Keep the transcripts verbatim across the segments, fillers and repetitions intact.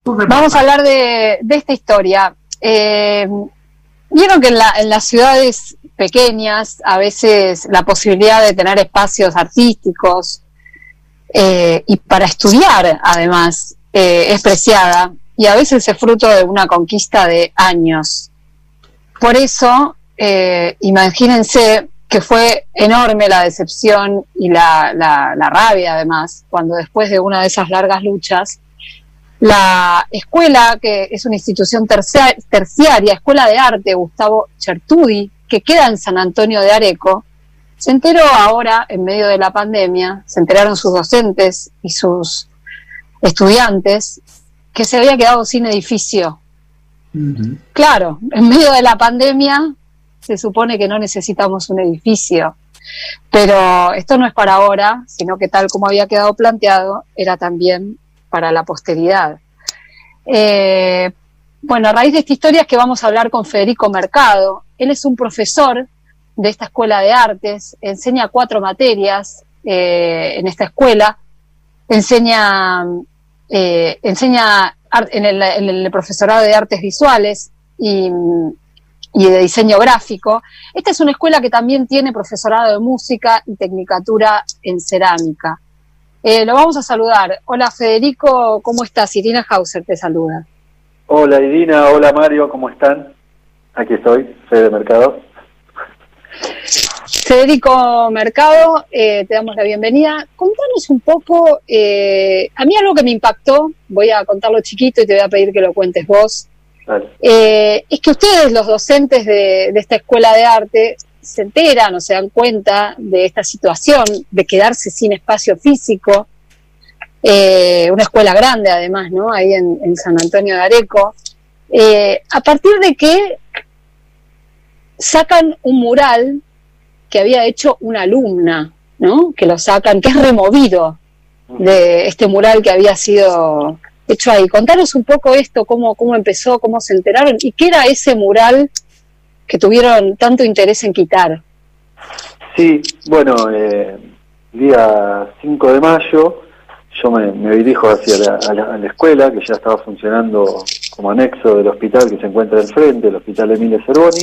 Vamos a hablar de, de esta historia. Eh, Vieron que en, la, en las ciudades pequeñas a veces la posibilidad de tener espacios artísticos eh, y para estudiar además eh, es preciada y a veces es fruto de una conquista de años. Por eso, eh, imagínense que fue enorme la decepción y la, la, la rabia además cuando después de una de esas largas luchas la escuela, que es una institución terciaria, Escuela de Arte Gustavo Chertudi, que queda en San Antonio de Areco, se enteró ahora, en medio de la pandemia, se enteraron sus docentes y sus estudiantes, que se había quedado sin edificio. Uh-huh. Claro, en medio de la pandemia se supone que no necesitamos un edificio, pero esto no es para ahora, sino que tal como había quedado planteado, era también para la posteridad. Eh, bueno, a raíz de esta historia es que vamos a hablar con Federico Mercado. Él es un profesor de esta escuela de artes, enseña cuatro materias eh, en esta escuela, enseña, eh, enseña en el, en el profesorado de artes visuales y, y de diseño gráfico. Esta es una escuela que también tiene profesorado de música y tecnicatura en cerámica. Eh, lo vamos a saludar. Hola Federico, ¿cómo estás? Irina Hauser te saluda. Hola Irina, hola Mario, ¿cómo están? Aquí estoy, Fede Mercado. Federico Mercado, eh, te damos la bienvenida. Contanos un poco, eh, a mí algo que me impactó, voy a contarlo chiquito y te voy a pedir que lo cuentes vos. Vale. Eh, es que ustedes, los docentes de, de esta escuela de arte, se enteran o se dan cuenta de esta situación de quedarse sin espacio físico, eh, una escuela grande además, ¿no? Ahí en, en San Antonio de Areco, eh, a partir de que sacan un mural que había hecho una alumna, ¿no? Que lo sacan, que es removido de este mural que había sido hecho ahí. Contanos un poco esto, cómo, cómo empezó, cómo se enteraron y qué era ese mural que tuvieron tanto interés en quitar. Sí, bueno, eh, día cinco de mayo yo me, me dirijo hacia la, a, la, a la escuela, que ya estaba funcionando como anexo del hospital que se encuentra enfrente, el hospital Emile Cervoni,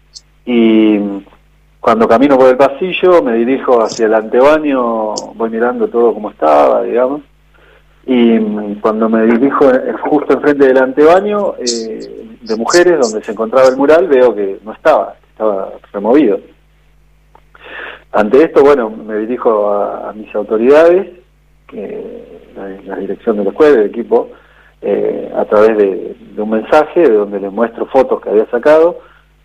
y cuando camino por el pasillo me dirijo hacia el antebaño, voy mirando todo como estaba, digamos, y cuando me dirijo justo enfrente del antebaño eh, de mujeres donde se encontraba el mural, veo que no estaba, estaba removido. Ante esto, bueno, me dirijo a, a mis autoridades, que, la, la dirección de la escuela, el equipo, eh, a través de, de un mensaje de donde les muestro fotos que había sacado,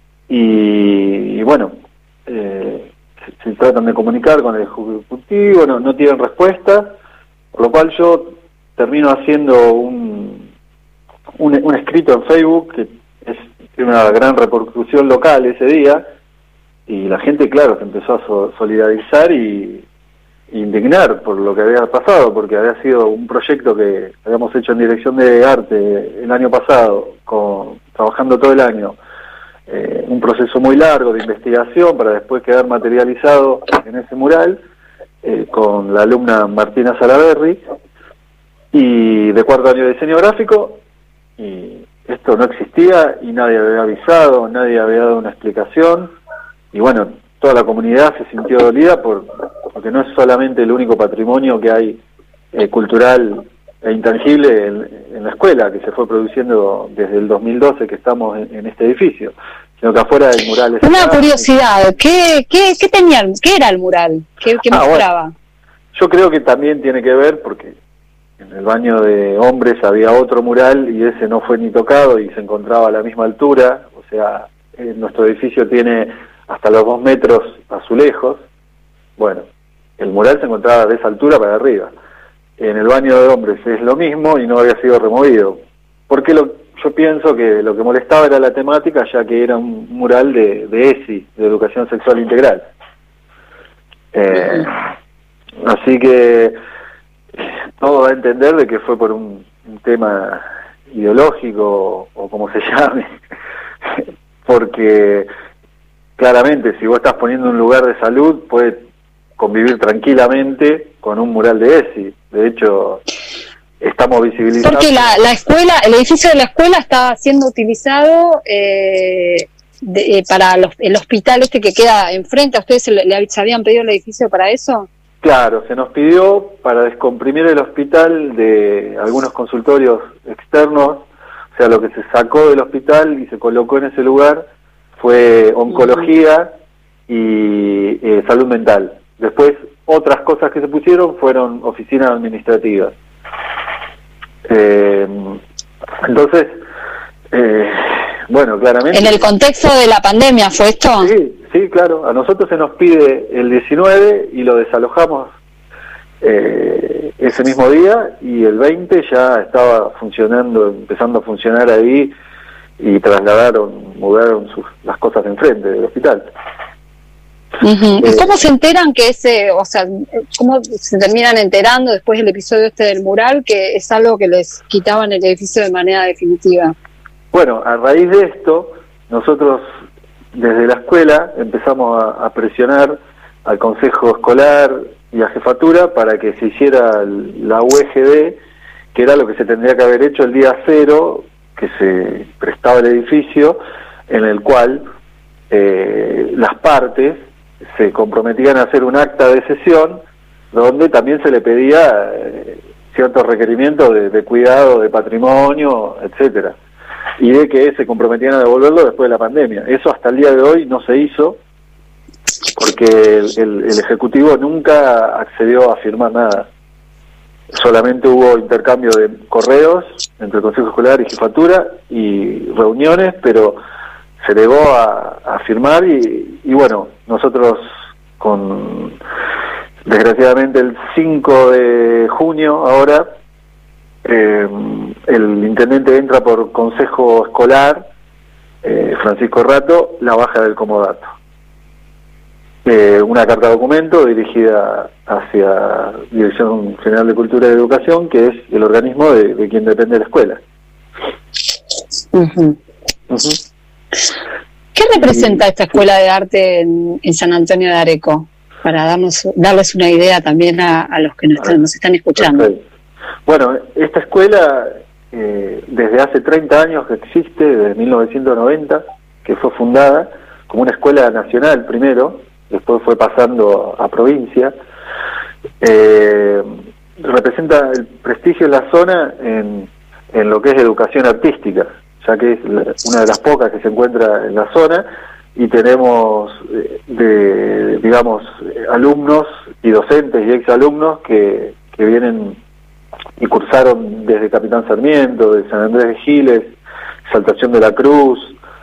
y, y bueno, eh, se, se tratan de comunicar con el ejecutivo, no, no tienen respuesta, por lo cual yo termino haciendo un, un, un escrito en Facebook que es, tiene una gran repercusión local ese día, y la gente, claro, se empezó a so, solidarizar y indignar por lo que había pasado, porque había sido un proyecto que habíamos hecho en dirección de arte el año pasado, con, trabajando todo el año, eh, un proceso muy largo de investigación para después quedar materializado en ese mural, eh, con la alumna Martina Salaberry, y de cuarto año de diseño gráfico, y esto no existía y nadie había avisado, nadie había dado una explicación, y bueno, toda la comunidad se sintió dolida por, porque no es solamente el único patrimonio que hay eh, cultural e intangible en, en la escuela, que se fue produciendo desde el dos mil doce que estamos en, en este edificio, sino que afuera del mural... Una curiosidad, ¿qué, qué, qué tenían? ¿Qué era el mural? ¿Qué, qué ah, mostraba? Bueno, yo creo que también tiene que ver porque en el baño de hombres había otro mural y ese no fue ni tocado y se encontraba a la misma altura, o sea, eh, nuestro edificio tiene hasta los dos metros azulejos. Bueno, el mural se encontraba de esa altura para arriba. En el baño de hombres es lo mismo y no había sido removido. Porque lo, yo pienso que lo que molestaba era la temática, ya que era un mural de, de E S I, de Educación Sexual Integral. Eh, así que todo da a entender de que fue por un, un tema ideológico o como se llame, porque claramente si vos estás poniendo un lugar de salud puede convivir tranquilamente con un mural de E S I. De hecho, estamos visibilizando. Porque la, la escuela, el edificio de la escuela está siendo utilizado eh, de, eh, para los, el hospital este que queda enfrente. ¿A ustedes se, le, le, se habían pedido el edificio para eso? Claro, se nos pidió para descomprimir el hospital de algunos consultorios externos, o sea, lo que se sacó del hospital y se colocó en ese lugar fue oncología uh-huh. y eh, salud mental. Después, otras cosas que se pusieron fueron oficinas administrativas. Eh, entonces, eh, bueno, claramente... ¿En el contexto de la pandemia fue esto? Sí, sí, claro. A nosotros se nos pide el diecinueve y lo desalojamos eh, ese mismo día, y el veinte ya estaba funcionando, empezando a funcionar ahí, y trasladaron, mudaron sus, las cosas de enfrente del hospital. Uh-huh. ¿Y cómo se enteran que ese, o sea, cómo se terminan enterando después del episodio este del mural, que es algo que les quitaban el edificio de manera definitiva? Bueno, a raíz de esto, nosotros desde la escuela empezamos a, a presionar al consejo escolar y a jefatura para que se hiciera la U E G D, que era lo que se tendría que haber hecho el día cero, que se prestaba el edificio, en el cual eh, las partes se comprometían a hacer un acta de cesión donde también se le pedía eh, ciertos requerimientos de, de cuidado de patrimonio, etcétera, y de que se comprometían a devolverlo después de la pandemia. Eso hasta el día de hoy no se hizo, porque el, el, el Ejecutivo nunca accedió a firmar nada. Solamente hubo intercambio de correos entre el Consejo Escolar y Jefatura y reuniones, pero se negó a, a firmar y, y bueno, nosotros con, desgraciadamente el cinco de junio ahora, eh, el intendente entra por Consejo Escolar, eh, Francisco Rato, la baja del comodato. Eh, una carta documento dirigida hacia Dirección General de Cultura y Educación, que es el organismo de, de quien depende la escuela. Uh-huh. Uh-huh. ¿Qué representa y, esta escuela de arte en, en San Antonio de Areco? Para darnos, darles una idea también a, a los que nos están, nos están escuchando. Perfecto. Bueno, esta escuela eh, desde hace treinta años que existe, desde mil novecientos noventa, que fue fundada como una escuela nacional primero, después fue pasando a provincia, eh, representa el prestigio en la zona en, en lo que es educación artística, ya que es la, una de las pocas que se encuentra en la zona, y tenemos, eh, de, digamos, alumnos y docentes y exalumnos que, que vienen y cursaron desde Capitán Sarmiento, de San Andrés de Giles, Saltación de la Cruz,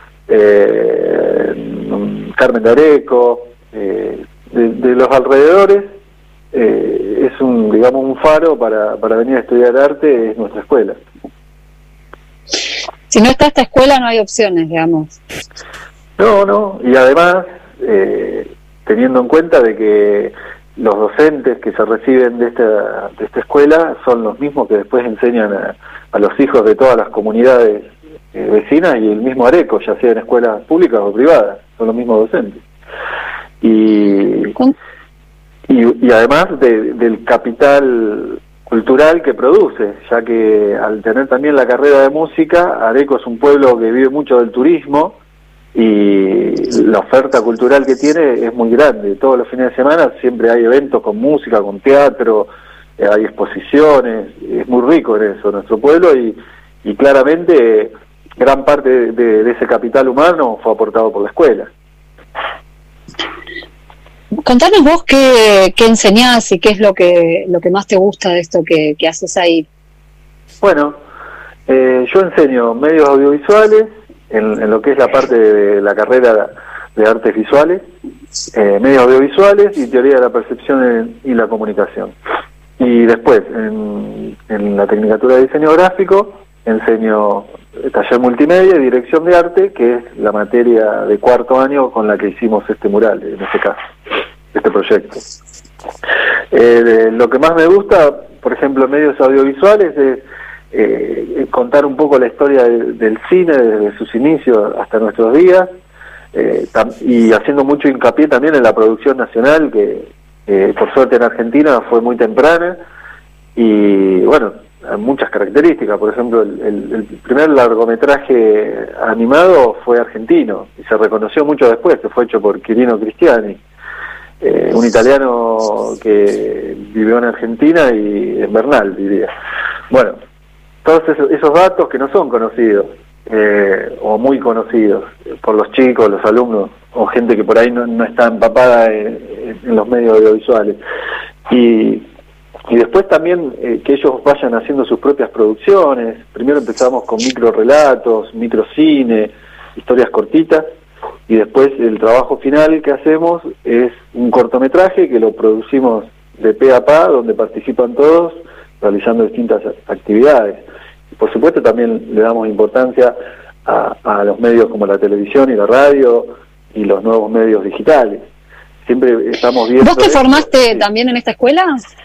eh, Carmen de Areco, eh, de, de los alrededores. Eh, es un, digamos, un faro para, para venir a estudiar arte, es nuestra escuela. Si no está esta escuela no hay opciones, digamos. No, no, y además, eh, teniendo en cuenta de que los docentes que se reciben de esta, de esta escuela son los mismos que después enseñan a, a los hijos de todas las comunidades eh, vecinas, y el mismo Areco, ya sea en escuelas públicas o privadas, son los mismos docentes. Y, y, y además de, del capital cultural que produce, ya que al tener también la carrera de música, Areco es un pueblo que vive mucho del turismo, y la oferta cultural que tiene es muy grande. Todos los fines de semana siempre hay eventos con música, con teatro, eh, hay exposiciones, es muy rico en eso nuestro pueblo, y, y claramente eh, gran parte de, de, de ese capital humano fue aportado por la escuela. Contanos vos qué, qué enseñás y qué es lo que lo que más te gusta de esto que, que haces ahí. Bueno, eh, yo enseño medios audiovisuales, En, en lo que es la parte de la carrera de artes visuales, eh, medios audiovisuales y teoría de la percepción en, y la comunicación. Y después, en, en la tecnicatura de diseño gráfico, enseño taller multimedia y dirección de arte, que es la materia de cuarto año con la que hicimos este mural, en este caso, este proyecto. Eh, lo que más me gusta, por ejemplo, en medios audiovisuales, es Eh, contar un poco la historia de, del cine desde sus inicios hasta nuestros días, eh, tam, y haciendo mucho hincapié también en la producción nacional, que eh, por suerte en Argentina fue muy temprana, y bueno, muchas características. Por ejemplo, el, el, el primer largometraje animado fue argentino y se reconoció mucho después, que fue hecho por Quirino Cristiani, eh, un italiano que vivió en Argentina y en Bernal, diría. Bueno, todos esos, esos datos que no son conocidos, eh, o muy conocidos por los chicos, los alumnos, o gente que por ahí no, no está empapada en, en los medios audiovisuales. Y Y después también eh, que ellos vayan haciendo sus propias producciones. Primero empezamos con microrelatos, microcine, historias cortitas, y después el trabajo final que hacemos es un cortometraje que lo producimos de pe a pa, donde participan todos, realizando distintas actividades. Y por supuesto también le damos importancia a, a los medios como la televisión y la radio y los nuevos medios digitales. Siempre estamos viendo... ¿Vos te formaste también en esta escuela?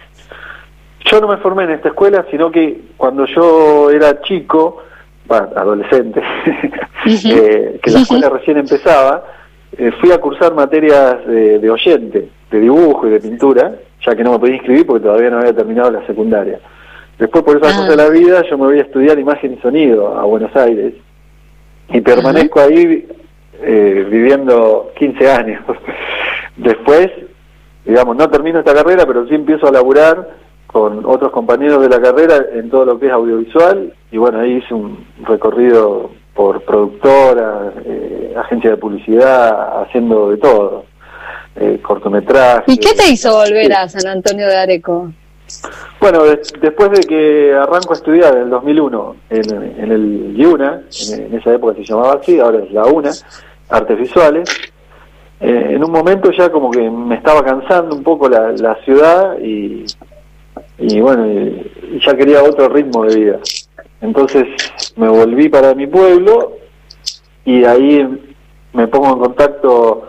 Yo no me formé en esta escuela, sino que cuando yo era chico, bueno, adolescente, uh-huh. eh, que la escuela uh-huh. recién empezaba, eh, fui a cursar materias de, de oyente, de dibujo y de pintura, ya que no me podía inscribir porque todavía no había terminado la secundaria. Después, por esas uh-huh. cosas de la vida, yo me voy a estudiar imagen y sonido a Buenos Aires, y permanezco uh-huh. ahí eh, viviendo quince años. Después, digamos, no termino esta carrera, pero sí empiezo a laburar con otros compañeros de la carrera en todo lo que es audiovisual, y bueno, ahí hice un recorrido por productora, eh, agencia de publicidad, haciendo de todo, eh, cortometrajes. ¿Y qué te hizo volver a San Antonio de Areco? Bueno, de, después de que arranco a estudiar en el dos mil uno en, en el IUNA, en, en esa época se llamaba así, ahora es la UNA, Artes Visuales, eh, en un momento ya como que me estaba cansando un poco la, la ciudad y... y bueno, y, y ya quería otro ritmo de vida. Entonces me volví para mi pueblo y ahí me pongo en contacto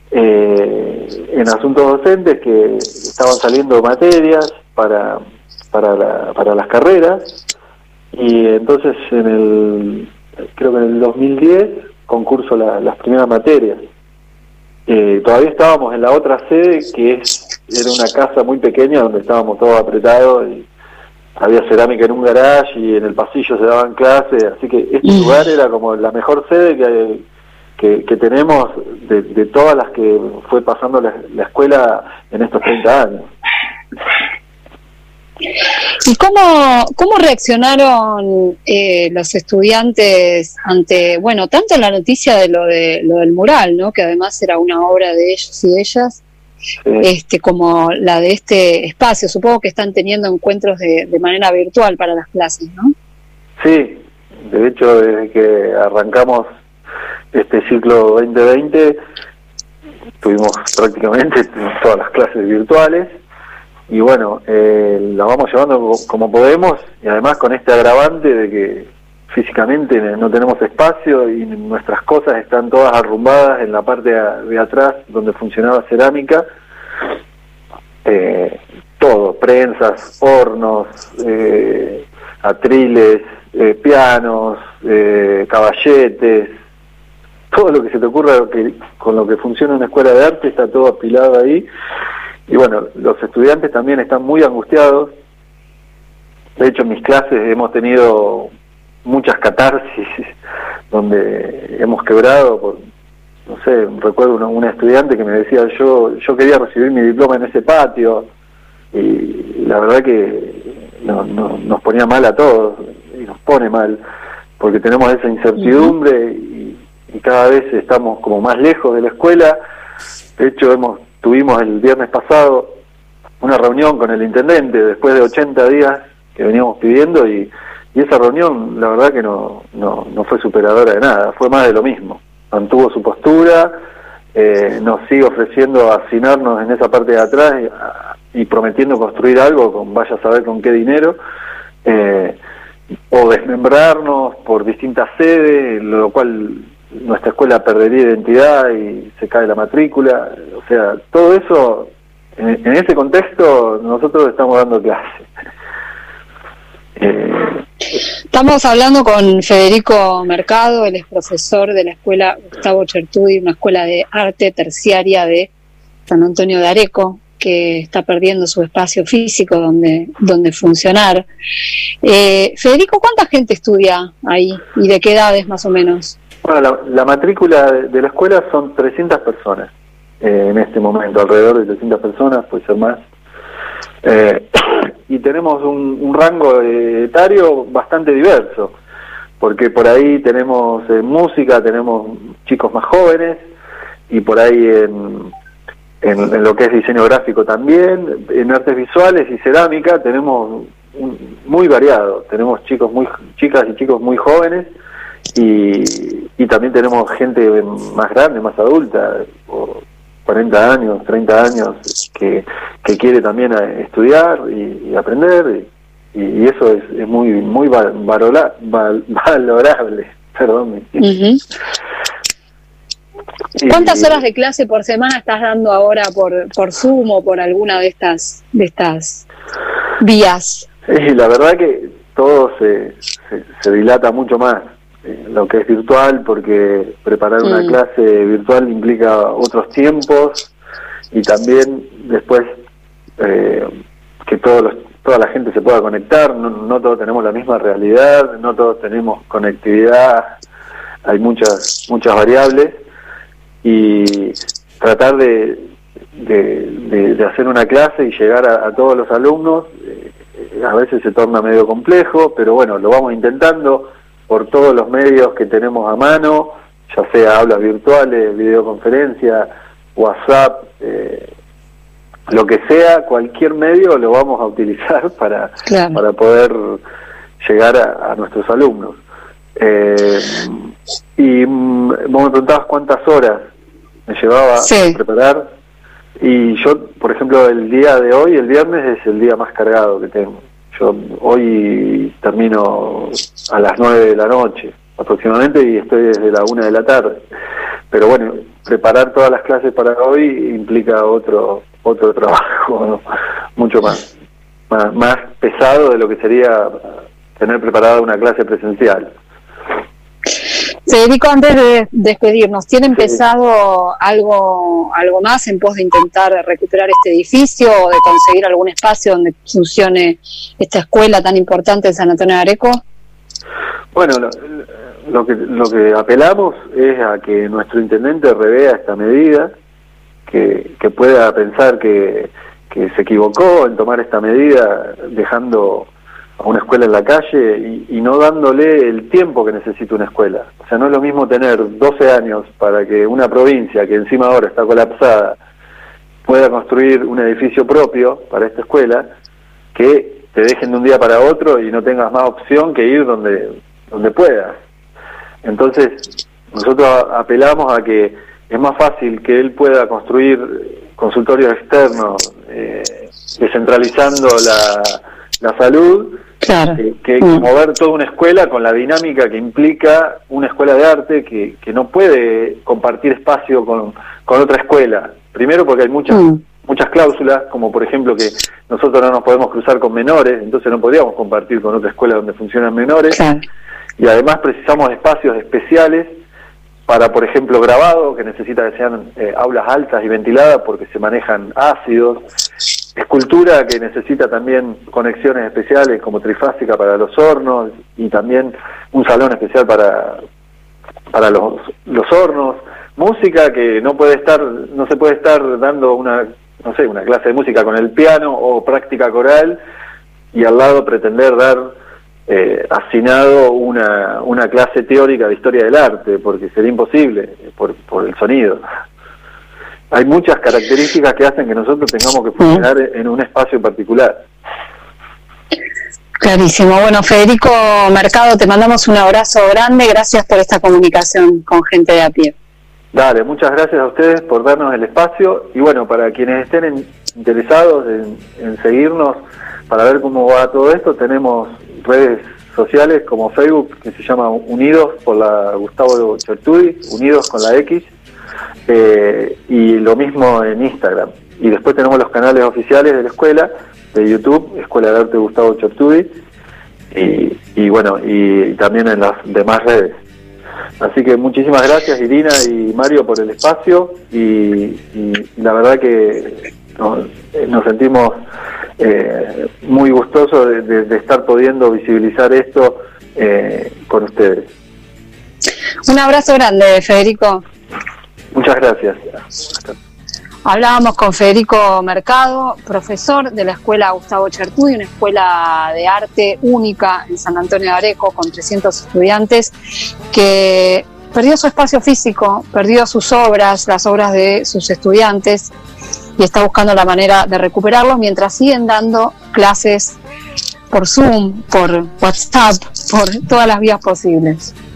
eh, en asuntos docentes, que estaban saliendo materias para para la, para las carreras, y entonces en el creo que en el dos mil diez concurso la, las primeras materias. Eh, todavía estábamos en la otra sede, que es, era una casa muy pequeña donde estábamos todos apretados, y había cerámica en un garage y en el pasillo se daban clases, así que este lugar era como la mejor sede que, que, que tenemos de, de todas las que fue pasando la, la escuela en estos treinta años. ¿Y cómo, cómo reaccionaron eh, los estudiantes ante, bueno, tanto la noticia de lo de lo del mural, ¿no?, que además era una obra de ellos y de ellas, sí, este, como la de este espacio? Supongo que están teniendo encuentros de, de manera virtual para las clases, ¿no? Sí, de hecho, desde que arrancamos este ciclo veinte veinte, tuvimos prácticamente todas las clases virtuales. Y bueno, eh, la vamos llevando como podemos, y además con este agravante de que físicamente no tenemos espacio y nuestras cosas están todas arrumbadas en la parte de atrás donde funcionaba cerámica, eh, todo, prensas, hornos, eh, atriles, eh, pianos, eh, caballetes, todo lo que se te ocurra que, con lo que funciona una escuela de arte, está todo apilado ahí. Y bueno, los estudiantes también están muy angustiados. De hecho, en mis clases hemos tenido muchas catarsis donde hemos quebrado por, no sé, recuerdo una, una estudiante que me decía, yo yo quería recibir mi diploma en ese patio, y la verdad que no, no, nos ponía mal a todos, y nos pone mal, porque tenemos esa incertidumbre y, y cada vez estamos como más lejos de la escuela. De hecho, hemos tuvimos el viernes pasado una reunión con el intendente después de ochenta días que veníamos pidiendo, y, y esa reunión la verdad que no, no, no fue superadora de nada, fue más de lo mismo. Mantuvo su postura, eh, nos sigue ofreciendo hacinarnos en esa parte de atrás y, y prometiendo construir algo con vaya a saber con qué dinero, eh, o desmembrarnos por distintas sedes, lo cual nuestra escuela perdería identidad y se cae la matrícula. O sea, todo eso, en, en ese contexto nosotros estamos dando clase. Eh, Estamos hablando con Federico Mercado, él es profesor de la escuela Gustavo Chertudi, una escuela de arte terciaria de San Antonio de Areco, que está perdiendo su espacio físico donde, donde funcionar. Eh, Federico, ¿cuánta gente estudia ahí y de qué edades más o menos? Bueno, la, la matrícula de, de la escuela son trescientas personas eh, en este momento, alrededor de trescientas personas, puede ser más. Eh, y tenemos un, un rango etario bastante diverso, porque por ahí tenemos eh, música, tenemos chicos más jóvenes, y por ahí en, en, en lo que es diseño gráfico también, en artes visuales y cerámica tenemos un, muy variado, tenemos chicos muy chicas y chicos muy jóvenes, y, y también tenemos gente más grande, más adulta, o cuarenta años, treinta años, que, que quiere también estudiar y, y aprender, y, y eso es, es muy muy valora, val, valorable. Perdón. Uh-huh. ¿Cuántas horas de clase por semana estás dando ahora por, por Zoom o por alguna de estas de estas vías? Sí, la verdad que todo se, se, se dilata mucho más. Lo que es virtual, porque preparar una mm. clase virtual implica otros tiempos, y también después eh, que todos los, toda la gente se pueda conectar. No, no todos tenemos la misma realidad, no todos tenemos conectividad, hay muchas muchas variables, y tratar de, de, de, de hacer una clase y llegar a, a todos los alumnos eh, a veces se torna medio complejo, pero bueno, lo vamos intentando por todos los medios que tenemos a mano, ya sea aulas virtuales, videoconferencia, WhatsApp, eh, lo que sea, cualquier medio lo vamos a utilizar para, claro. para poder llegar a, a nuestros alumnos. Eh, y mm, vos me preguntabas cuántas horas me llevaba sí. a preparar, y yo, por ejemplo, el día de hoy, el viernes, es el día más cargado que tengo. Yo hoy termino a las nueve de la noche aproximadamente y estoy desde la una de la tarde. Pero bueno, preparar todas las clases para hoy implica otro otro trabajo, ¿no? Mucho más, más más pesado de lo que sería tener preparada una clase presencial. Federico, antes de despedirnos, ¿tienen sí. pensado algo algo más en pos de intentar recuperar este edificio o de conseguir algún espacio donde funcione esta escuela tan importante de San Antonio de Areco? Bueno, lo, lo que lo que apelamos es a que nuestro intendente revea esta medida, que, que pueda pensar que, que se equivocó en tomar esta medida, dejando a una escuela en la calle y, y no dándole el tiempo que necesita una escuela. O sea, no es lo mismo tener doce años para que una provincia, que encima ahora está colapsada, pueda construir un edificio propio para esta escuela, que te dejen de un día para otro y no tengas más opción que ir donde, donde puedas. Entonces, nosotros apelamos a que es más fácil que él pueda construir consultorios externos, eh, descentralizando la, la salud, claro. que, que mm. mover toda una escuela con la dinámica que implica una escuela de arte que, que no puede compartir espacio con, con otra escuela. Primero porque hay muchas mm. muchas cláusulas, como por ejemplo que nosotros no nos podemos cruzar con menores, entonces no podríamos compartir con otra escuela donde funcionan menores, claro. y además precisamos espacios especiales para, por ejemplo, grabado, que necesita que sean eh, aulas altas y ventiladas porque se manejan ácidos, escultura que necesita también conexiones especiales como trifásica para los hornos, y también un salón especial para para los, los hornos, música que no puede estar no se puede estar dando una no sé una clase de música con el piano o práctica coral y al lado pretender dar eh, asignado una una clase teórica de historia del arte, porque sería imposible por por el sonido. Hay muchas características que hacen que nosotros tengamos que funcionar mm. en un espacio particular. Clarísimo. Bueno, Federico Mercado, te mandamos un abrazo grande. Gracias por esta comunicación con Gente de a Pie. Dale, muchas gracias a ustedes por darnos el espacio. Y bueno, para quienes estén en, interesados en, en seguirnos para ver cómo va todo esto, tenemos redes sociales como Facebook, que se llama Unidos por la Gustavo Chertudi, Unidos con la X. Eh, y lo mismo en Instagram, y después tenemos los canales oficiales de la escuela, de YouTube, Escuela de Arte Gustavo Chertudi, y, y bueno, y, y también en las demás redes. Así que muchísimas gracias, Irina y Mario, por el espacio, y, y, y la verdad que nos, nos sentimos eh, muy gustosos de, de, de estar pudiendo visibilizar esto eh, con ustedes. Un abrazo grande, Federico. Muchas gracias. Hablábamos con Federico Mercado, profesor de la Escuela Gustavo Chertudy, una escuela de arte única en San Antonio de Areco, con trescientos estudiantes, que perdió su espacio físico, perdió sus obras, las obras de sus estudiantes, y está buscando la manera de recuperarlos mientras siguen dando clases por Zoom, por WhatsApp, por todas las vías posibles.